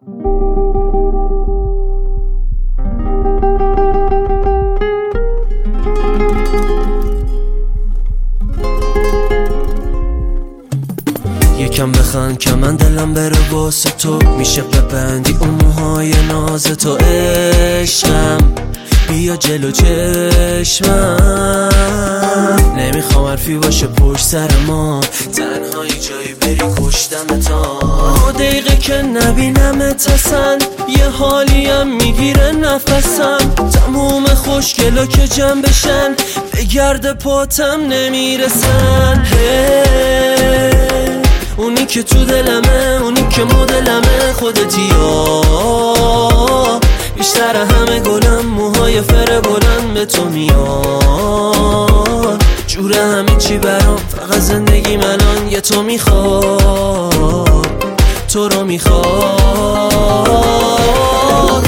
یکم بخند که من دلم بره واسه تو، میشه ببندی اون موهای ناز تو. عشقم بیا جلو چشمم، نمیخوام حرفی باشه پشت سر ما، تنهایی جایی بری کشتم تا دقیقه که نبینمت اصلا یه حالیم میگیره نفسم. تموم خوشگلا که جمع بشن به گرد پاتم نمیرسن. اونی که تو دلمه، اونی که مدلمه، خودتی یا بیشتر همه گلم، موهای فر بلند به تو میاد. جوره همه چی برام، فقط زندگی الان یه تو میخواد، تو رو میخواد.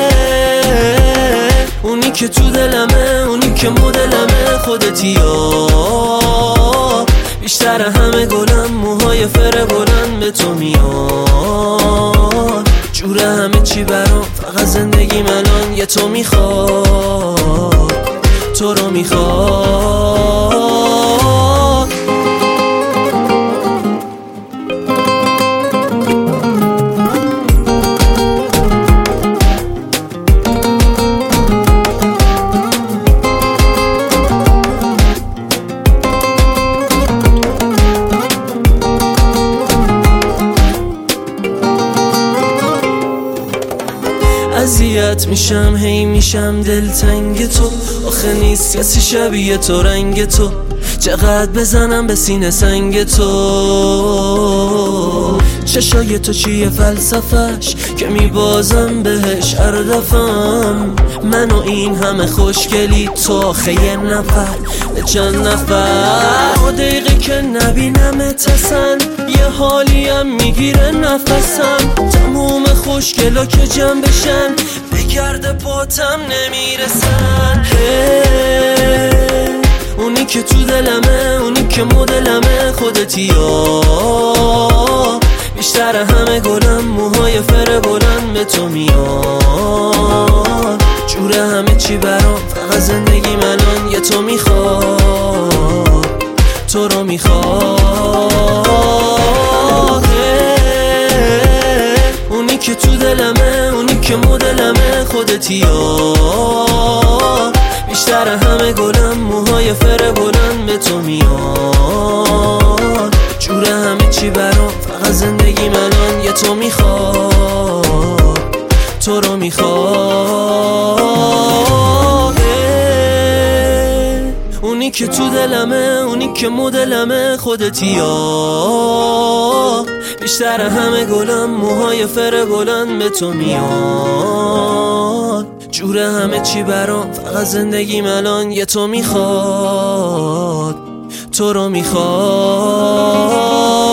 اونی که تو دلمه، اونی که مدلمه، خودتی یا بیشتر همه گلم، موهای فر بلند به تو میاد. جوره همه چی برام، فقط زندگی الان یه تو میخواد، تو رو میخواد. اذیت میشم، هی میشم دلتنگ تو، آخه نیست کسی شبیه تو رنگ تو، چقدر بزنم به سینه سنگ تو. چشای تو چیه فلسفش که میبازم بهش هر دفعم، من و این همه خوشگلی تو، آخه یه نفر به چند نفر. دقیقه که نبینمت اصلا یه حالیم میگیره نفسم. تموم خوشگلا که جمع بشن به گرد پاتم نمیرسن. اونی که تو دلمه، اونی که مدلمه، خودتی یا بیشتر همه گلم، موهای فر بلند به تو میاد. جوره همه چی برام، فقط زندگی الان یه تو میخواد، تو رو میخواد. اونی که تو دلمه، اونی که مدلمه، خودتی یا بیشتر همه گلم، موهای فر بلند به تو میاد. جوره همه چی برام، فقط زندگی الان یه تو میخواد، تو رو میخواد. اونی که تو دلمه، اونی که مدلمه، خودتی یا بیشتر همه گلم، موهای فر بلند به تو میاد. جوره همه چی برام، فقط زندگیم الان یه تو میخواد، تو رو میخواد.